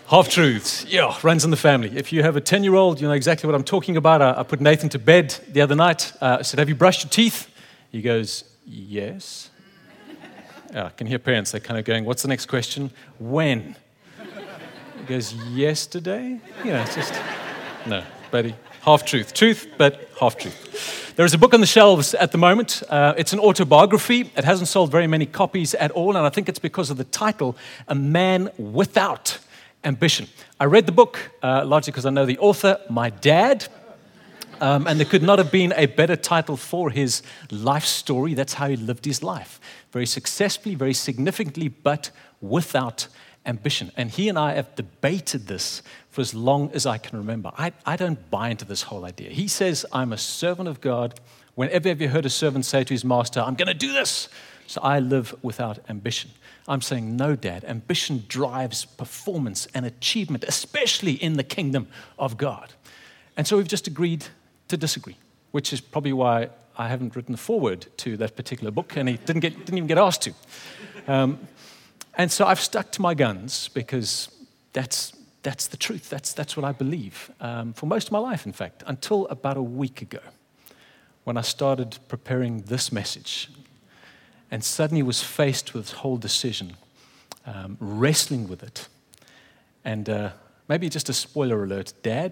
Half-truths, yeah, runs in the family. If you have a 10-year-old, you know exactly what I'm talking about. I put Nathan to bed the other night. I said, have you brushed your teeth? He goes, yes. I can hear parents, they're kind of going, what's the next question? When? He goes, yesterday? You know, it's just, no, buddy. Half-truth. Truth, but half-truth. There is a book on the shelves at the moment. It's an autobiography. It hasn't sold very many copies at all, and I think it's because of the title, A Man Without Ambition. I read the book largely because I know the author, my dad, and there could not have been a better title for his life story. That's how he lived his life. Very successfully, very significantly, but without ambition. And he and I have debated this for as long as I can remember. I don't buy into this whole idea. He says, I'm a servant of God. Whenever have you heard a servant say to his master, I'm going to do this? So I live without ambition. I'm saying, no, Dad, ambition drives performance and achievement, especially in the kingdom of God. And so we've just agreed to disagree, which is probably why I haven't written the foreword to that particular book, and he didn't even get asked to. And so I've stuck to my guns because that's the truth. That's what I believe for most of my life, in fact, until about a week ago when I started preparing this message and suddenly was faced with this whole decision, wrestling with it. And maybe just a spoiler alert, Dad,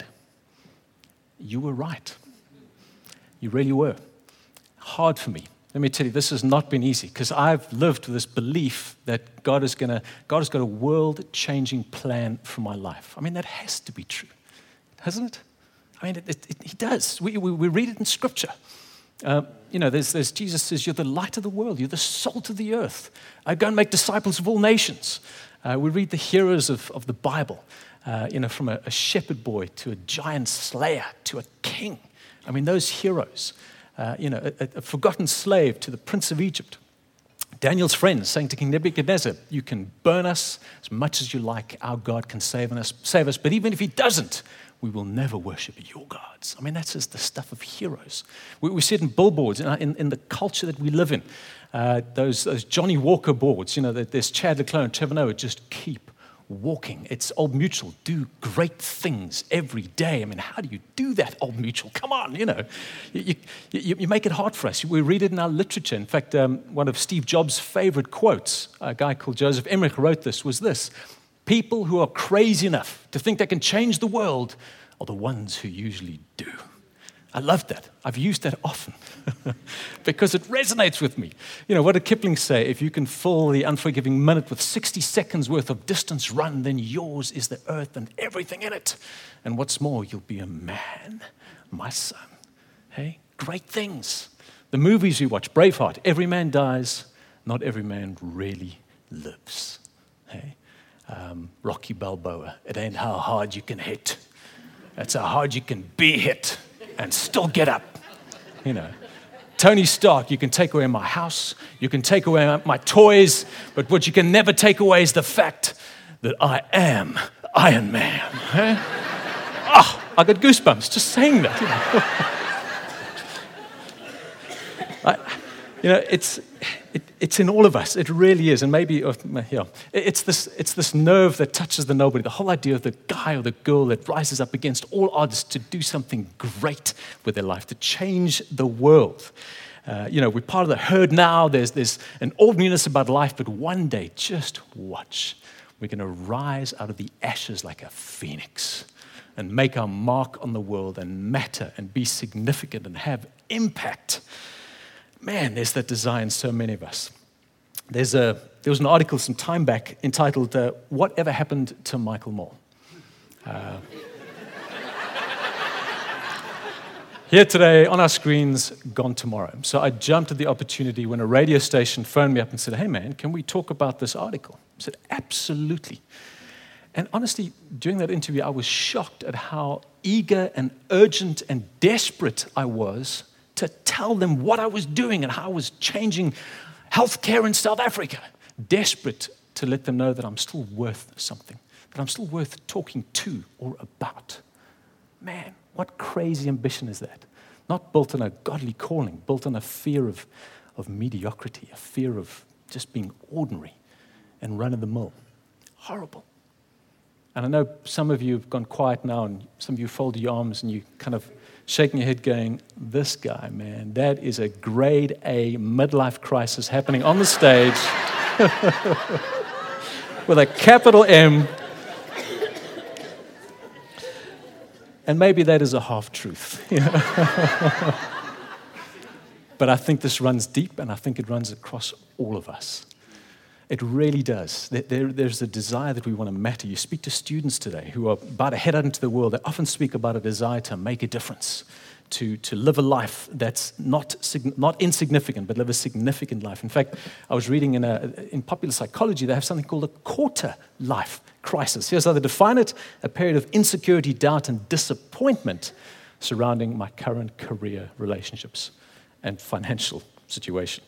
you were right. You really were. Hard for me. Let me tell you, this has not been easy because I've lived with this belief that God has got a world-changing plan for my life. I mean, that has to be true, hasn't it? I mean, He does. We read it in Scripture. There's Jesus says, you're the light of the world. You're the salt of the earth. Go and make disciples of all nations. We read the heroes of the Bible, from a shepherd boy to a giant slayer to a king. I mean, those heroes. A forgotten slave to the prince of Egypt. Daniel's friends saying to King Nebuchadnezzar, you can burn us as much as you like. Our God can save us. But even if he doesn't, we will never worship your gods. I mean, that's just the stuff of heroes. We see it in billboards, in the culture that we live in. Those Johnny Walker boards, there's Chad Leclerc and Trevor Noah, just keep walking. It's Old Mutual. Do great things every day. I mean, how do you do that, Old Mutual? Come on, You make it hard for us. We read it in our literature. In fact, one of Steve Jobs' favorite quotes, a guy called Joseph Emmerich wrote was this: people who are crazy enough to think they can change the world are the ones who usually do. I love that. I've used that often because it resonates with me. What did Kipling say? If you can fill the unforgiving minute with 60 seconds worth of distance run, then yours is the earth and everything in it. And what's more, you'll be a man, my son. Hey, great things. The movies we watch, Braveheart, every man dies, not every man really lives. Hey, Rocky Balboa, it ain't how hard you can hit. That's how hard you can be hit and still get up. Tony Stark, you can take away my house, you can take away my toys, but what you can never take away is the fact that I am Iron Man. Huh? I got goosebumps just saying that. It's in all of us. It really is. And maybe, it's this nerve that touches the nobody. The whole idea of the guy or the girl that rises up against all odds to do something great with their life, to change the world. We're part of the herd now. There's an ordinariness about life, but one day, just watch. We're going to rise out of the ashes like a phoenix and make our mark on the world and matter and be significant and have impact. Man, there's that desire in so many of us. There was an article some time back entitled, Whatever Happened to Michael Moore? Here today, on our screens, gone tomorrow. So I jumped at the opportunity when a radio station phoned me up and said, hey man, can we talk about this article? I said, absolutely. And honestly, during that interview, I was shocked at how eager and urgent and desperate I was to tell them what I was doing and how I was changing healthcare in South Africa. Desperate to let them know that I'm still worth something, that I'm still worth talking to or about. Man, what crazy ambition is that? Not built on a godly calling, built on a fear of mediocrity, a fear of just being ordinary and run-of-the-mill. Horrible. And I know some of you have gone quiet now, and some of you folded your arms and you kind of shaking your head going, this guy, man, that is a grade A midlife crisis happening on the stage with a capital M. And maybe that is a half-truth. You know? But I think this runs deep, and I think it runs across all of us. It really does. There's a desire that we want to matter. You speak to students today who are about to head out into the world. They often speak about a desire to make a difference, to live a life that's not insignificant, but live a significant life. In fact, I was reading in popular psychology, they have something called a quarter-life crisis. Here's how they define it: a period of insecurity, doubt, and disappointment surrounding my current career, relationships, and financial situation.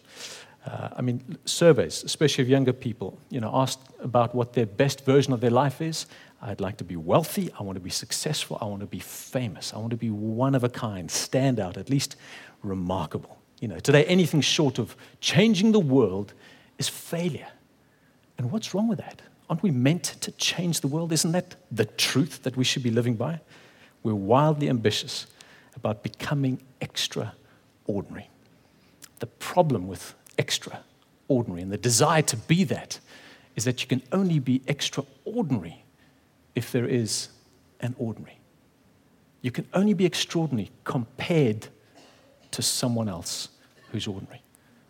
Surveys, especially of younger people, asked about what their best version of their life is. I'd like to be wealthy. I want to be successful. I want to be famous. I want to be one of a kind, stand out, at least remarkable. Today, anything short of changing the world is failure. And what's wrong with that? Aren't we meant to change the world? Isn't that the truth that we should be living by? We're wildly ambitious about becoming extraordinary. The problem with extraordinary and the desire to be that is that you can only be extraordinary if there is an ordinary. You can only be extraordinary compared to someone else who's ordinary.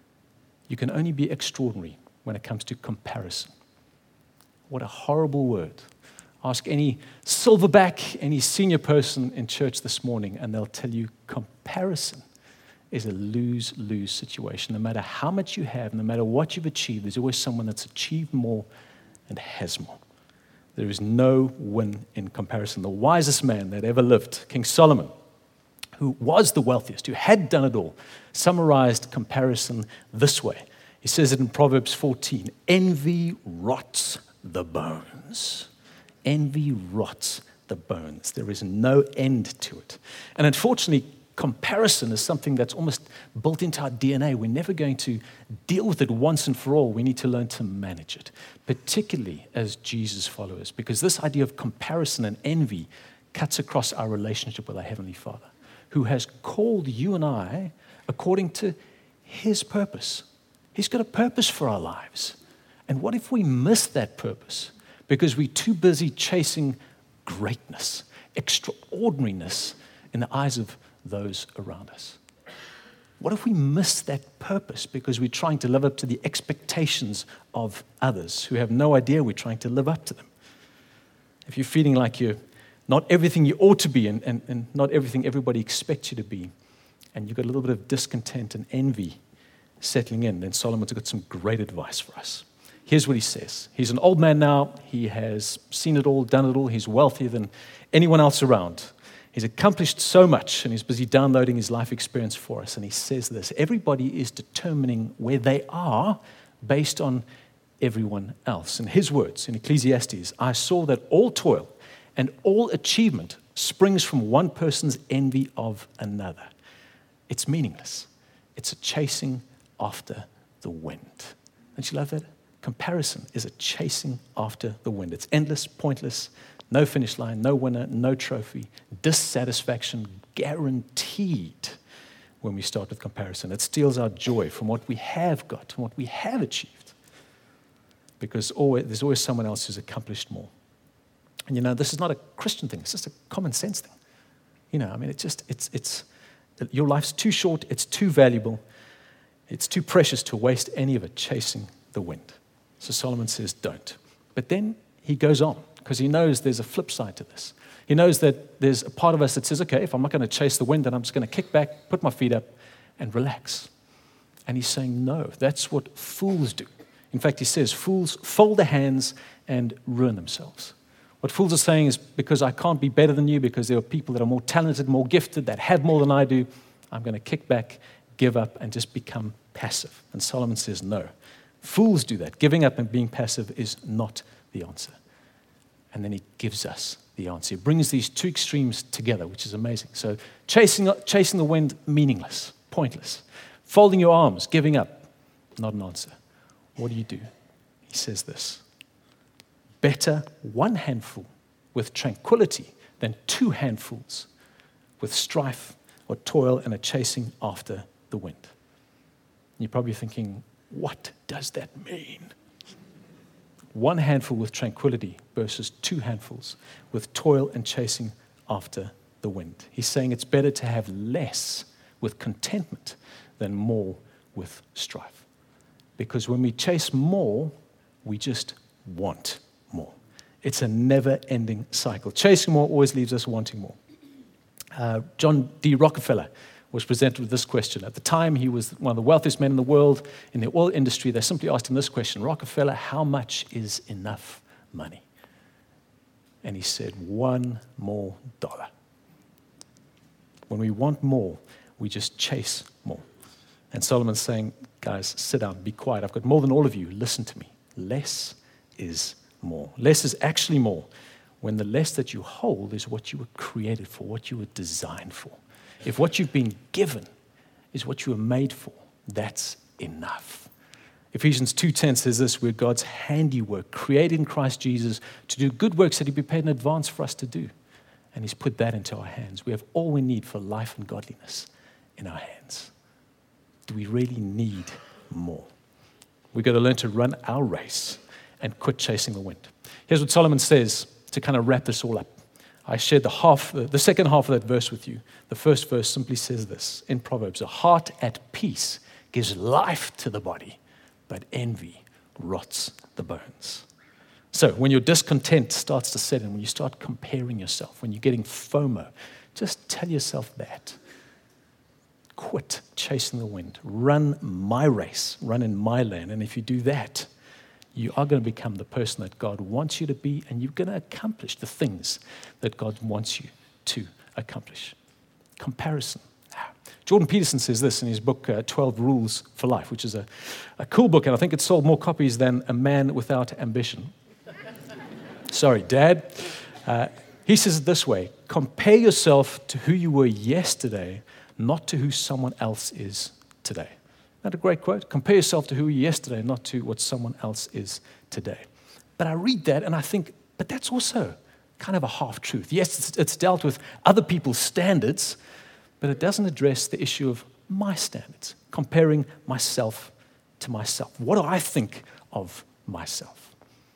You can only be extraordinary when it comes to comparison. What a horrible word. Ask any silverback, any senior person in church this morning, and they'll tell you comparison is a lose-lose situation. No matter how much you have, no matter what you've achieved, there's always someone that's achieved more and has more. There is no win in comparison. The wisest man that ever lived, King Solomon, who was the wealthiest, who had done it all, summarized comparison this way. He says it in Proverbs 14, envy rots the bones. Envy rots the bones. There is no end to it. And unfortunately, comparison is something that's almost built into our DNA. We're never going to deal with it once and for all. We need to learn to manage it, particularly as Jesus followers, because this idea of comparison and envy cuts across our relationship with our Heavenly Father, who has called you and I according to His purpose. He's got a purpose for our lives. And what if we miss that purpose because we're too busy chasing greatness, extraordinariness in the eyes of those around us? What if we miss that purpose because we're trying to live up to the expectations of others who have no idea we're trying to live up to them? If you're feeling like you're not everything you ought to be and not everything everybody expects you to be, and you've got a little bit of discontent and envy settling in, then Solomon's got some great advice for us. Here's what he says. He's an old man now. He has seen it all, done it all. He's wealthier than anyone else around. He's accomplished so much, and he's busy downloading his life experience for us. And he says this: everybody is determining where they are based on everyone else. In his words, in Ecclesiastes, I saw that all toil and all achievement springs from one person's envy of another. It's meaningless. It's a chasing after the wind. Don't you love that? Comparison is a chasing after the wind. It's endless, pointless, no finish line, no winner, no trophy, dissatisfaction guaranteed when we start with comparison. It steals our joy from what we have got, from what we have achieved, because there's always someone else who's accomplished more. And this is not a Christian thing. It's just a common sense thing. It's your life's too short. It's too valuable. It's too precious to waste any of it chasing the wind. So Solomon says, don't. But then he goes on, because he knows there's a flip side to this. He knows that there's a part of us that says, okay, if I'm not going to chase the wind, then I'm just going to kick back, put my feet up, and relax. And he's saying, no, that's what fools do. In fact, he says, fools fold their hands and ruin themselves. What fools are saying is, because I can't be better than you, because there are people that are more talented, more gifted, that have more than I do, I'm going to kick back, give up, and just become passive. And Solomon says, no. Fools do that. Giving up and being passive is not the answer. And then he gives us the answer. He brings these two extremes together, which is amazing. So chasing the wind, meaningless, pointless. Folding your arms, giving up, not an answer. What do? He says this: better one handful with tranquility than 2 handfuls with strife or toil and a chasing after the wind. And you're probably thinking, what does that mean? 1 handful with tranquility versus 2 handfuls with toil and chasing after the wind. He's saying it's better to have less with contentment than more with strife. Because when we chase more, we just want more. It's a never-ending cycle. Chasing more always leaves us wanting more. John D. Rockefeller was presented with this question. At the time, he was one of the wealthiest men in the world in the oil industry. They simply asked him this question, Rockefeller, how much is enough money? And he said, $1 more. When we want more, we just chase more. And Solomon's saying, guys, sit down, be quiet. I've got more than all of you. Listen to me. Less is more. Less is actually more when the less that you hold is what you were created for, what you were designed for. If what you've been given is what you were made for, that's enough. Ephesians 2:10 says this, we're God's handiwork, created in Christ Jesus to do good works that He prepared in advance for us to do. And He's put that into our hands. We have all we need for life and godliness in our hands. Do we really need more? We've got to learn to run our race and quit chasing the wind. Here's what Solomon says to kind of wrap this all up. I shared the second half of that verse with you. The first verse simply says this in Proverbs, a heart at peace gives life to the body, but envy rots the bones. So when your discontent starts to set in, when you start comparing yourself, when you're getting FOMO, just tell yourself that. Quit chasing the wind. Run my race. Run in my lane. And if you do that, you are going to become the person that God wants you to be, and you're going to accomplish the things that God wants you to accomplish. Comparison. Jordan Peterson says this in his book, 12 Rules for Life, which is a cool book, and I think it sold more copies than A Man Without Ambition. Sorry, Dad. He says it this way, compare yourself to who you were yesterday, not to who someone else is today. Isn't that a great quote? Compare yourself to who you were yesterday, not to what someone else is today. But I read that and I think, but that's also kind of a half-truth. Yes, it's dealt with other people's standards, but it doesn't address the issue of my standards, comparing myself to myself. What do I think of myself?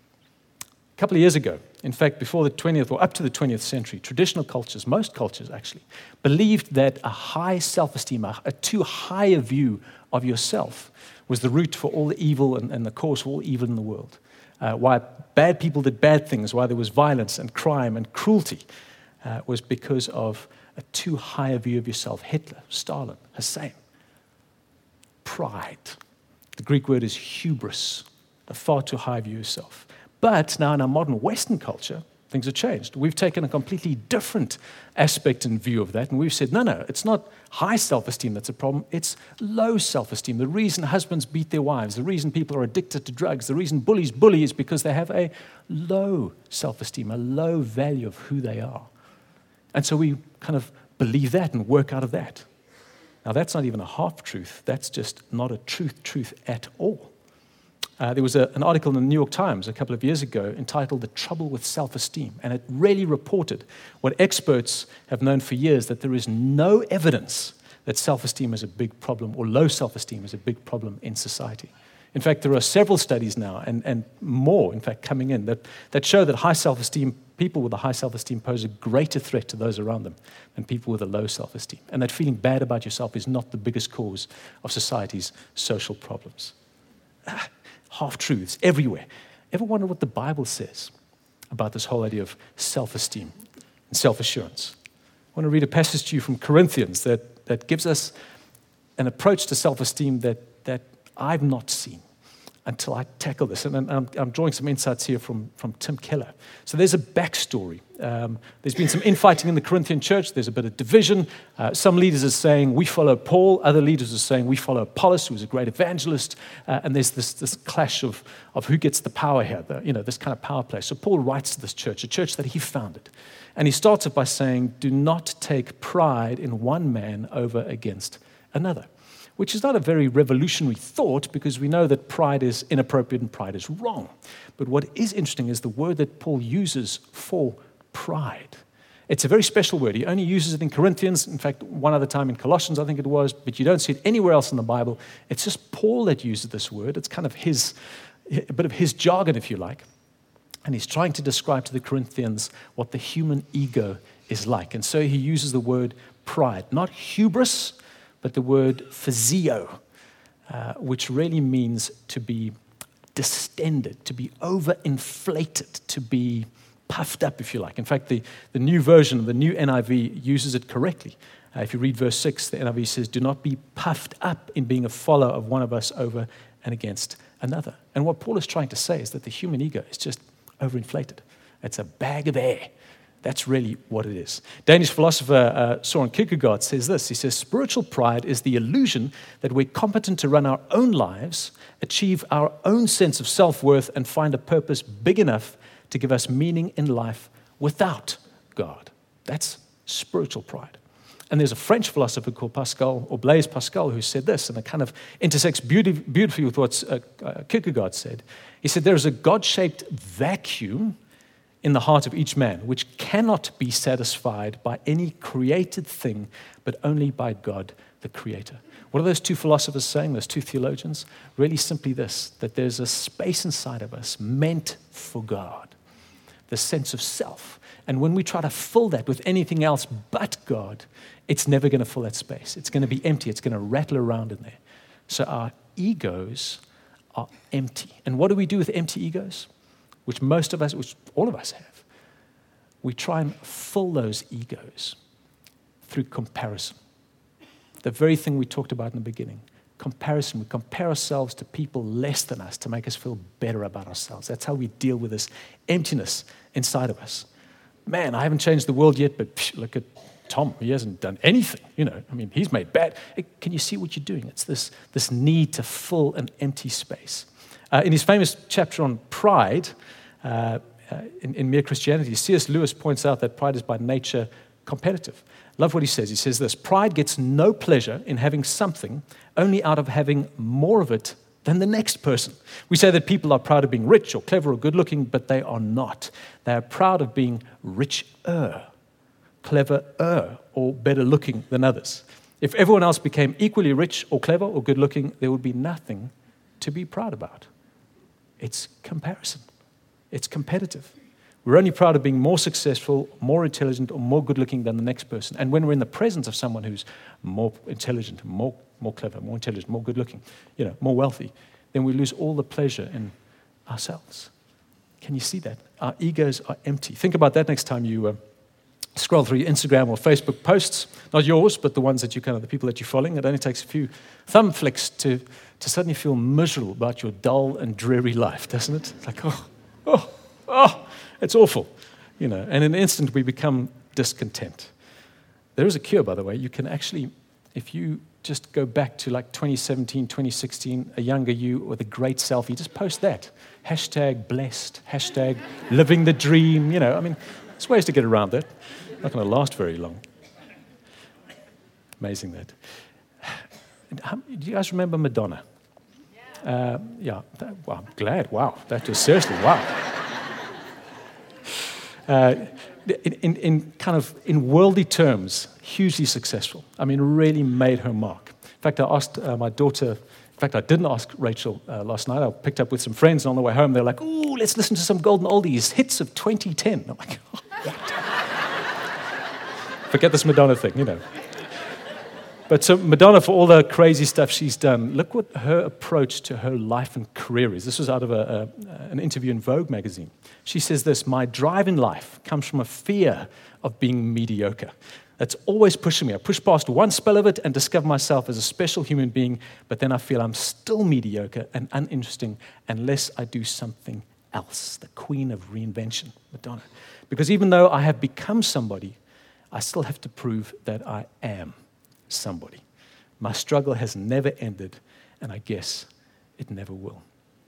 A couple of years ago, in fact, before the 20th or up to the 20th century, traditional cultures, most cultures actually, believed that a high self-esteem, a too high a view of yourself was the root for all the evil and the cause for all evil in the world. Why bad people did bad things, why there was violence and crime and cruelty, was because of a too high a view of yourself. Hitler, Stalin, Hussein. Pride. The Greek word is hubris, a far too high view of yourself. But now in our modern Western culture, things have changed. We've taken a completely different aspect and view of that, and we've said, no, it's not high self-esteem that's a problem, it's low self-esteem. The reason husbands beat their wives, the reason people are addicted to drugs, the reason bullies bully is because they have a low self-esteem, a low value of who they are. And so we kind of believe that and work out of that. Now that's not even a half-truth, that's just not a truth at all. There was an article in the New York Times a couple of years ago entitled The Trouble with Self-Esteem, and it really reported what experts have known for years, that there is no evidence that self-esteem is a big problem or low self-esteem is a big problem in society. In fact, there are several studies now and more, in fact, coming in that show that high self-esteem, people with a high self-esteem pose a greater threat to those around them than people with a low self-esteem. And that feeling bad about yourself is not the biggest cause of society's social problems. Half-truths everywhere. Ever wonder what the Bible says about this whole idea of self-esteem and self-assurance? I want to read a passage to you from Corinthians that gives us an approach to self-esteem that I've not seen until I tackle this. And I'm drawing some insights here from Tim Keller. So there's a backstory. There's been some infighting in the Corinthian church. There's a bit of division. Some leaders are saying, we follow Paul. Other leaders are saying, we follow Apollos, who was a great evangelist. And there's this clash of who gets the power here, this kind of power play. So Paul writes to this church, a church that he founded. And he starts it by saying, do not take pride in one man over against another. Which is not a very revolutionary thought, because we know that pride is inappropriate and pride is wrong. But what is interesting is the word that Paul uses for pride. It's a very special word. He only uses it in Corinthians, in fact, one other time in Colossians, I think it was, but you don't see it anywhere else in the Bible. It's just Paul that uses this word. It's kind of a bit of his jargon, if you like. And he's trying to describe to the Corinthians what the human ego is like. And so he uses the word pride, not hubris, but the word physio, which really means to be distended, to be overinflated, to be puffed up, if you like. In fact, the new version, the new NIV, uses it correctly. If you read verse 6, the NIV says, "Do not be puffed up in being a follower of one of us over and against another." And what Paul is trying to say is that the human ego is just overinflated. It's a bag of air. That's really what it is. Danish philosopher Søren Kierkegaard says this. He says, "Spiritual pride is the illusion that we're competent to run our own lives, achieve our own sense of self-worth, and find a purpose big enough to give us meaning in life without God." That's spiritual pride. And there's a French philosopher called Pascal, or Blaise Pascal, who said this, and it kind of intersects beautifully with what Kierkegaard said. He said, "There is a God-shaped vacuum in the heart of each man, which cannot be satisfied by any created thing, but only by God, the Creator." What are those two philosophers saying, those two theologians? Really simply this, that there's a space inside of us meant for God, the sense of self. And when we try to fill that with anything else but God, it's never going to fill that space. It's going to be empty. It's going to rattle around in there. So our egos are empty. And what do we do with empty egos? Which all of us have. We try and fill those egos through comparison. The very thing we talked about in the beginning. Comparison. We compare ourselves to people less than us to make us feel better about ourselves. That's how we deal with this emptiness inside of us. Man, I haven't changed the world yet, but look at Tom. He hasn't done anything. He's made bad. Can you see what you're doing? It's this need to fill an empty space. In his famous chapter on pride, in Mere Christianity, C.S. Lewis points out that pride is by nature competitive. Love what he says. He says this: "Pride gets no pleasure in having something, only out of having more of it than the next person." We say that people are proud of being rich or clever or good-looking, but they are not. They are proud of being richer, cleverer, or better-looking than others. If everyone else became equally rich or clever or good-looking, there would be nothing to be proud about. It's comparison. It's competitive. We're only proud of being more successful, more intelligent, or more good-looking than the next person. And when we're in the presence of someone who's more intelligent, more clever, more intelligent, more good-looking, more wealthy, then we lose all the pleasure in ourselves. Can you see that? Our egos are empty. Think about that next time you scroll through your Instagram or Facebook posts. Not yours, but the ones that the people that you're following. It only takes a few thumb flicks to suddenly feel miserable about your dull and dreary life, doesn't it? It's like, it's awful. And in an instant we become discontent. There is a cure, by the way. You can actually, if you just go back to like 2017, 2016, a younger you with a great selfie, just post that. #blessed, #living the dream. There's ways to get around that. Not going to last very long. Amazing that. Do you guys remember Madonna? Yeah. I'm glad. Wow. That was seriously, wow. In worldly terms, hugely successful. Really made her mark. In fact, I asked my daughter, I didn't ask Rachel last night. I picked up with some friends, and on the way home, they're like, "Ooh, let's listen to some golden oldies, hits of 2010. I'm like, "Oh, what?" Forget this Madonna thing, But so Madonna, for all the crazy stuff she's done, look what her approach to her life and career is. This was out of an interview in Vogue magazine. She says this: "My drive in life comes from a fear of being mediocre. That's always pushing me. I push past one spell of it and discover myself as a special human being, but then I feel I'm still mediocre and uninteresting unless I do something else." The queen of reinvention, Madonna. Because even though I have become somebody, I still have to prove that I am somebody. My struggle has never ended, and I guess it never will.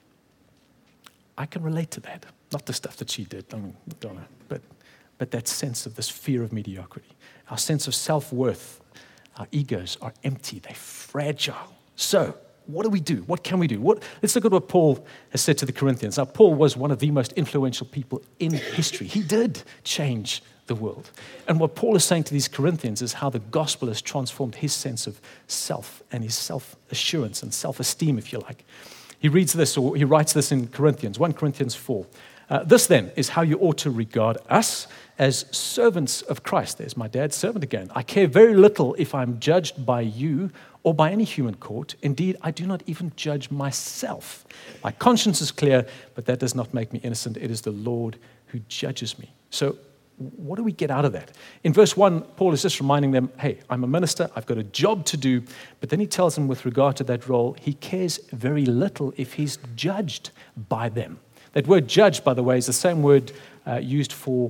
I can relate to that. Not the stuff that she did, Madonna, but that sense of this fear of mediocrity. Our sense of self-worth, our egos are empty, they're fragile. So, what do we do? What can we do? Let's look at what Paul has said to the Corinthians. Now, Paul was one of the most influential people in history. He did change the world. And what Paul is saying to these Corinthians is how the gospel has transformed his sense of self and his self-assurance and self-esteem, if you like. He reads this, or he writes this in Corinthians, 1 Corinthians 4. This then is how you ought to regard us as servants of Christ. There's my dad's servant again. I care very little if I'm judged by you or by any human court. Indeed, I do not even judge myself. My conscience is clear, but that does not make me innocent. It is the Lord who judges me. So what do we get out of that? In verse 1, Paul is just reminding them, hey, I'm a minister, I've got a job to do. But then he tells them with regard to that role, he cares very little if he's judged by them. That word judged, by the way, is the same word used for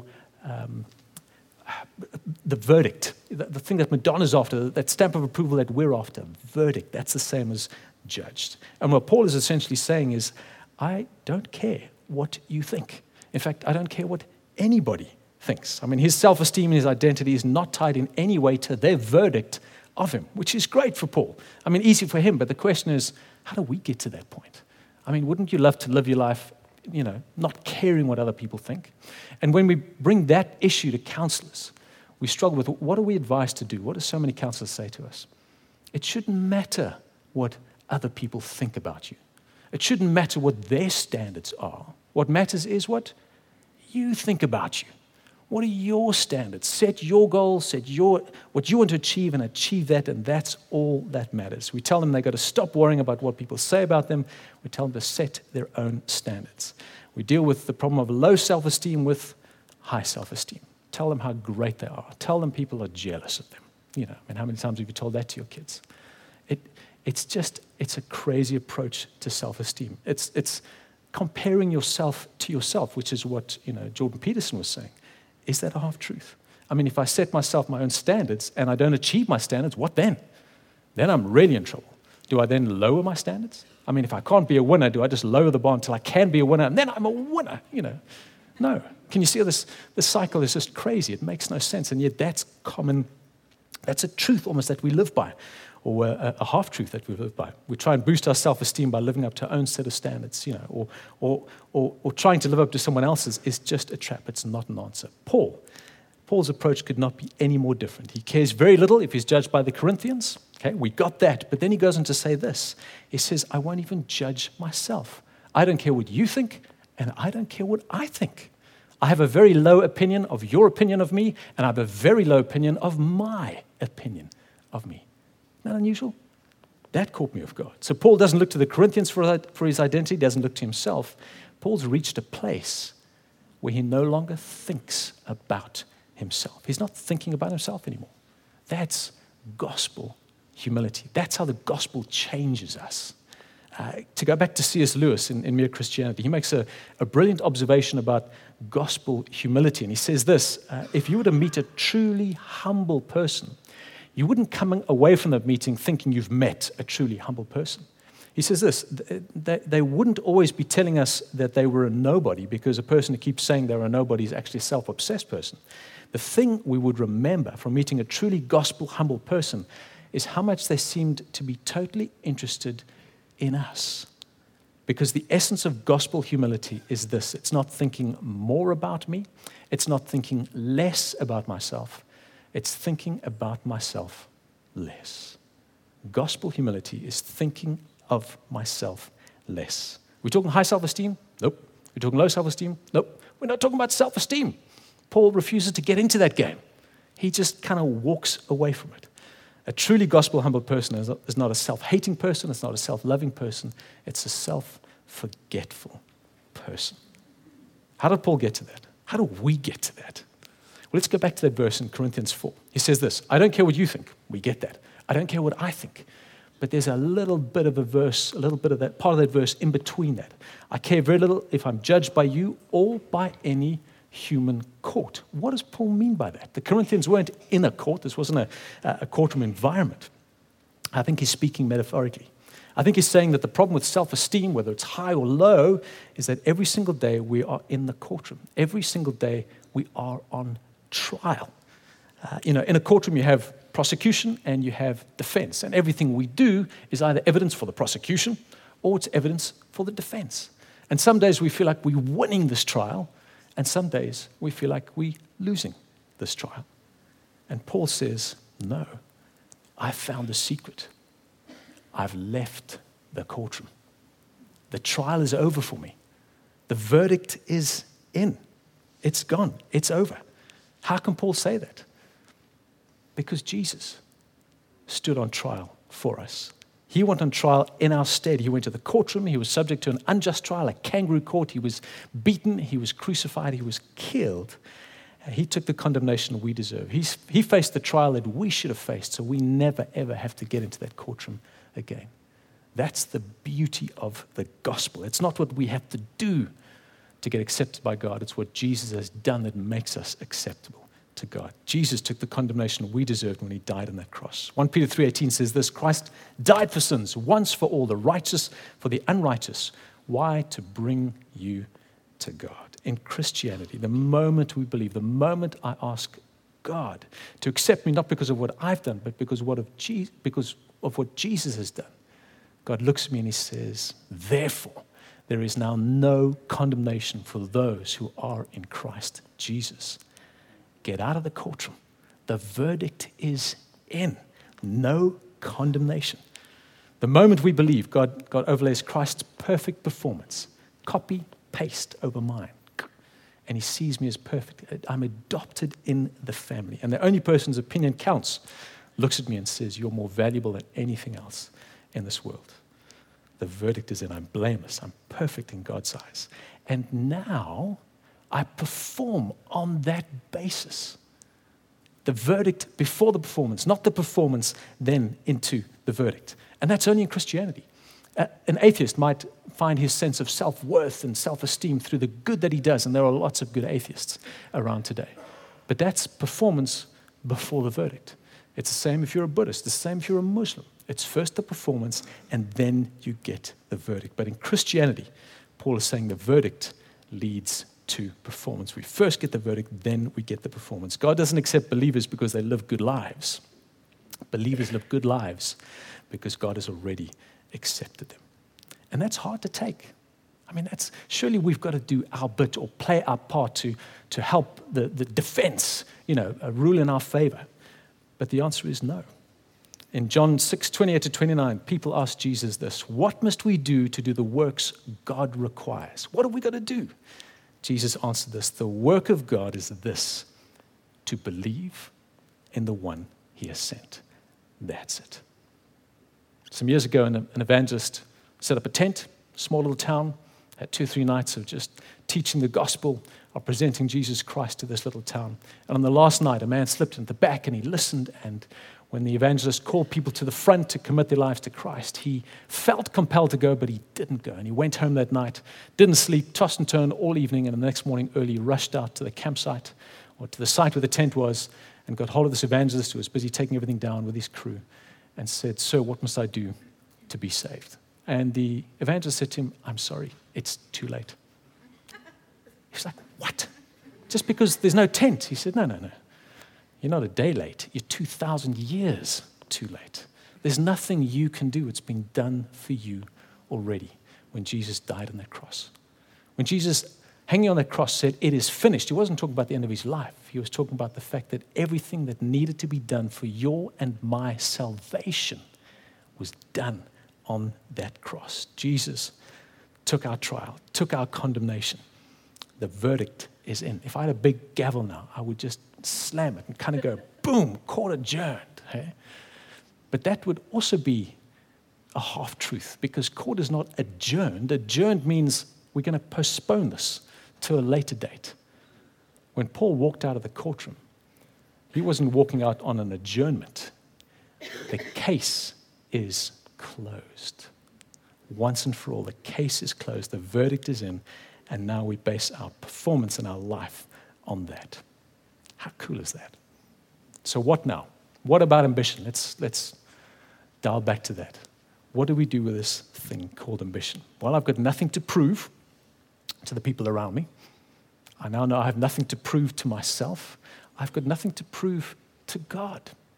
the verdict, the thing that Madonna's after, that stamp of approval that we're after, verdict. That's the same as judged. And what Paul is essentially saying is, I don't care what you think. In fact, I don't care what anybody thinks. I mean, his self-esteem and his identity is not tied in any way to their verdict of him, which is great for Paul. I mean, easy for him, but the question is, how do we get to that point? I mean, wouldn't you love to live your life, not caring what other people think? And when we bring that issue to counselors, we struggle with what are we advised to do? What do so many counselors say to us? It shouldn't matter what other people think about you. It shouldn't matter what their standards are. What matters is what you think about you. What are your standards? Set your goals, what you want to achieve, and achieve that, and that's all that matters. We tell them they've got to stop worrying about what people say about them. We tell them to set their own standards. We deal with the problem of low self-esteem with high self-esteem. Tell them how great they are. Tell them people are jealous of them. How many times have you told that to your kids? It's a crazy approach to self-esteem. It's comparing yourself to yourself, which is what Jordan Peterson was saying. Is that a half-truth? I mean, if I set myself my own standards and I don't achieve my standards, what then? Then I'm really in trouble. Do I then lower my standards? I mean, if I can't be a winner, do I just lower the bar until I can be a winner and then I'm a winner? No. Can you see how this cycle is just crazy? It makes no sense, and yet that's common. That's a truth almost that we live by, or a half-truth that we live by. We try and boost our self-esteem by living up to our own set of standards, or trying to live up to someone else's is just a trap. It's not an answer. Paul's approach could not be any more different. He cares very little if he's judged by the Corinthians. Okay, we got that. But then he goes on to say this. He says, I won't even judge myself. I don't care what you think, and I don't care what I think. I have a very low opinion of your opinion of me, and I have a very low opinion of my opinion of me. Isn't that unusual? That caught me off guard. So Paul doesn't look to the Corinthians for his identity, doesn't look to himself. Paul's reached a place where he no longer thinks about himself. He's not thinking about himself anymore. That's gospel humility. That's how the gospel changes us. To go back to C.S. Lewis in Mere Christianity, he makes a brilliant observation about gospel humility. And he says this, if you were to meet a truly humble person, you wouldn't come away from that meeting thinking you've met a truly humble person. He says this, they wouldn't always be telling us that they were a nobody, because a person who keeps saying they're a nobody is actually a self-obsessed person. The thing we would remember from meeting a truly gospel humble person is how much they seemed to be totally interested in us. Because the essence of gospel humility is this. It's not thinking more about me. It's not thinking less about myself. It's thinking about myself less. Gospel humility is thinking of myself less. We're talking high self-esteem? Nope. We're talking low self-esteem? Nope. We're not talking about self-esteem. Paul refuses to get into that game. He just kind of walks away from it. A truly gospel humble person is not a self-hating person. It's not a self-loving person. It's a self-forgetful person. How did Paul get to that? How do we get to that? Well, let's go back to that verse in Corinthians 4. He says this, I don't care what you think. We get that. I don't care what I think. But there's a little bit of a verse, a little bit of that, part of that verse in between that. I care very little if I'm judged by you or by any human court. What does Paul mean by that? The Corinthians weren't in a court. This wasn't a courtroom environment. I think he's speaking metaphorically. I think he's saying that the problem with self-esteem, whether it's high or low, is that every single day we are in the courtroom. Every single day we are on trial. In a courtroom you have prosecution and you have defense. And everything we do is either evidence for the prosecution or it's evidence for the defense. And some days we feel like we're winning this trial, and some days we feel like we're losing this trial. And Paul says, no, I found the secret. I've left the courtroom. The trial is over for me. The verdict is in. It's gone. It's over. How can Paul say that? Because Jesus stood on trial for us. He went on trial in our stead. He went to the courtroom. He was subject to an unjust trial, a kangaroo court. He was beaten. He was crucified. He was killed. He took the condemnation we deserve. He faced the trial that we should have faced, so we never, ever have to get into that courtroom again. That's the beauty of the gospel. It's not what we have to do to get accepted by God. It's what Jesus has done that makes us acceptable to God. Jesus took the condemnation we deserved when he died on that cross. 1 Peter 3:18 says this, Christ died for sins once for all, the righteous for the unrighteous. Why? To bring you to God. In Christianity, the moment we believe, the moment I ask God to accept me, not because of what I've done, but because of what Jesus has done, God looks at me and he says, therefore, there is now no condemnation for those who are in Christ Jesus. Get out of the courtroom. The verdict is in. No condemnation. The moment we believe, God overlays Christ's perfect performance, copy, paste over mine. And he sees me as perfect. I'm adopted in the family. And the only person's opinion counts looks at me and says, you're more valuable than anything else in this world. The verdict is in. I'm blameless. I'm perfect in God's eyes. And now I perform on that basis. The verdict before the performance, not the performance then into the verdict. And that's only in Christianity. An atheist might find his sense of self-worth and self-esteem through the good that he does, and there are lots of good atheists around today. But that's performance before the verdict. It's the same if you're a Buddhist, the same if you're a Muslim. It's first the performance, and then you get the verdict. But in Christianity, Paul is saying the verdict leads to performance. We first get the verdict, then we get the performance. God doesn't accept believers because they live good lives. Believers live good lives because God has already accepted them. And that's hard to take. I mean, surely we've got to do our bit or play our part to help the defense, rule in our favor. But the answer is no. In John 6:28-29, people ask Jesus this, what must we do to do the works God requires? What are we going to do? Jesus answered this, the work of God is this, to believe in the one he has sent. That's it. Some years ago, an evangelist set up a tent, small little town, had 2 or 3 nights of just teaching the gospel, of presenting Jesus Christ to this little town. And on the last night, a man slipped into the back and he listened, and when the evangelist called people to the front to commit their lives to Christ, he felt compelled to go, but he didn't go. And he went home that night, didn't sleep, tossed and turned all evening, and the next morning early rushed out to the campsite or to the site where the tent was and got hold of this evangelist who was busy taking everything down with his crew and said, sir, what must I do to be saved? And the evangelist said to him, I'm sorry, it's too late. He was like, what? Just because there's no tent? He said, no. You're not a day late. You're 2,000 years too late. There's nothing you can do. It's been done for you already when Jesus died on that cross. When Jesus, hanging on that cross, said, it is finished, he wasn't talking about the end of his life. He was talking about the fact that everything that needed to be done for your and my salvation was done on that cross. Jesus took our trial, took our condemnation. The verdict is in. If I had a big gavel now, I would just slam it and kind of go, boom, court adjourned. Hey? But that would also be a half-truth because court is not adjourned. Adjourned means we're going to postpone this to a later date. When Paul walked out of the courtroom, he wasn't walking out on an adjournment. The case is closed. Once and for all, the case is closed. The verdict is in. And now we base our performance and our life on that. How cool is that? So what now? What about ambition? Let's dial back to that. What do we do with this thing called ambition? Well, I've got nothing to prove to the people around me. I now know I have nothing to prove to myself. I've got nothing to prove to God.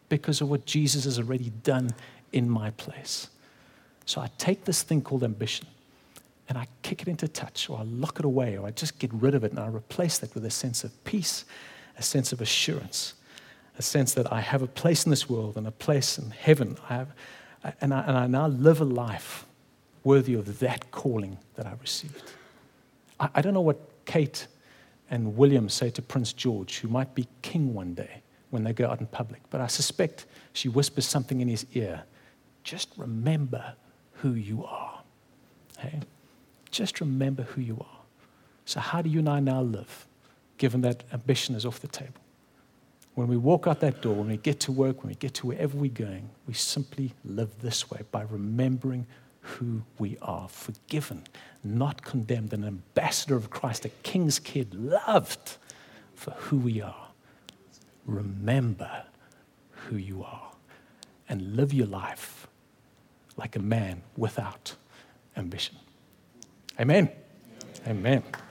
because of what Jesus has already done in my place. So I take this thing called ambition and I kick it into touch, or I lock it away, or I just get rid of it, and I replace that with a sense of peace, a sense of assurance, a sense that I have a place in this world and a place in heaven. And I now live a life worthy of that calling that I received. I don't know what Kate and William say to Prince George, who might be king one day when they go out in public, but I suspect she whispers something in his ear. Just remember who you are. Hey? Just remember who you are. So how do you and I now live, given that ambition is off the table? When we walk out that door, when we get to work, when we get to wherever we're going, we simply live this way by remembering who we are, forgiven, not condemned, an ambassador of Christ, a king's kid, loved for who we are. Remember who you are and live your life like a man without ambition. Amen. Amen.